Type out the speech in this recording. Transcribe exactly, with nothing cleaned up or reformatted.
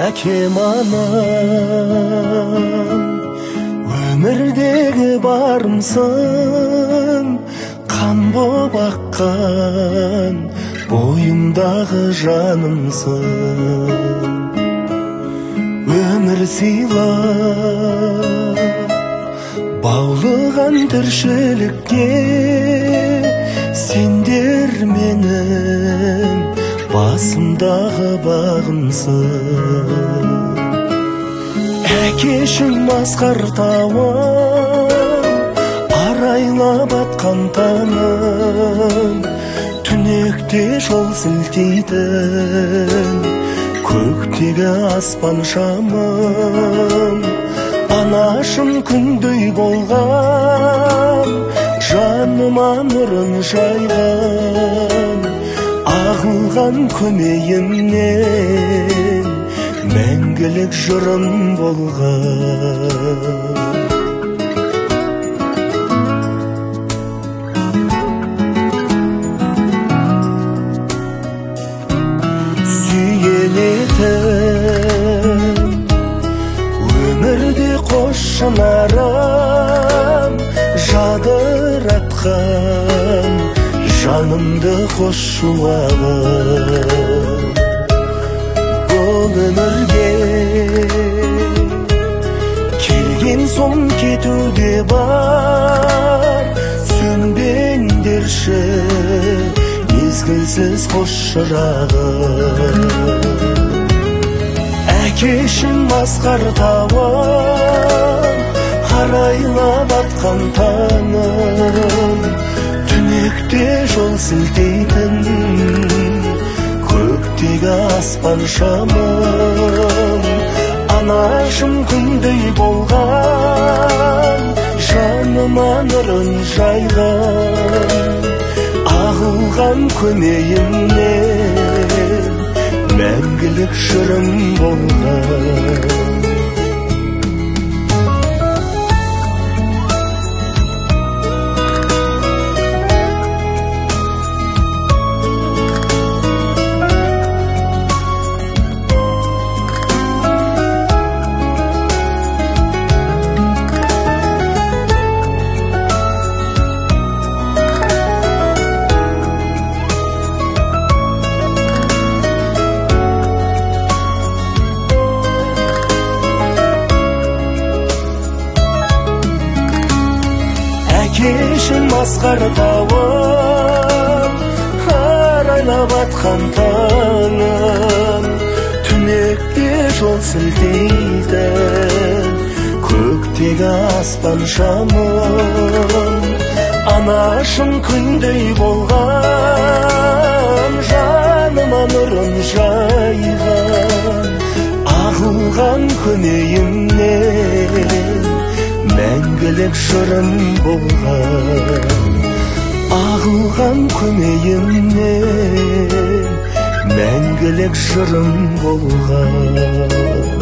әкем анам, өмірдегі барымсың, қан боп аққан бойымдағы жанымсың. Өмір сыйлап баулыған тіршілікке сендер менің басымдағы бағымсың. Әкешім асқар тауым, арайлап атқан таңым, түнекте жол сілтейтін көктегі аспан шамым. Анашым күндей болған, жаныма нұрын жайған, ағылған көмейімнен мәңгілік жырым болған. Сүйенетін өмірде қос шынарым, жадыратқан жанымды қос шуағым. Бұл өмірге келген соң кетуде бар, сөнбеңдерші мезгілсіз қос шырағым. Әкешім асқар тауым, арайлап атқан таңым, түнекте жол сілтейтін көктегі аспан шамым. Анашым күндей болған, жаныма нұрын жайған, ағылған көмейімнен мәңгілік жырым болған. Әкешім асқар тауым, арайлап атқан таңым, түнекте жол сілтейтін көктегі аспан шамым. Анашым күндей болған, жаныма нұрын жайған, ағылған көмейімнен мәңгілік жырым болған. Ағылған көмейімнен мәңгілік жырым болған.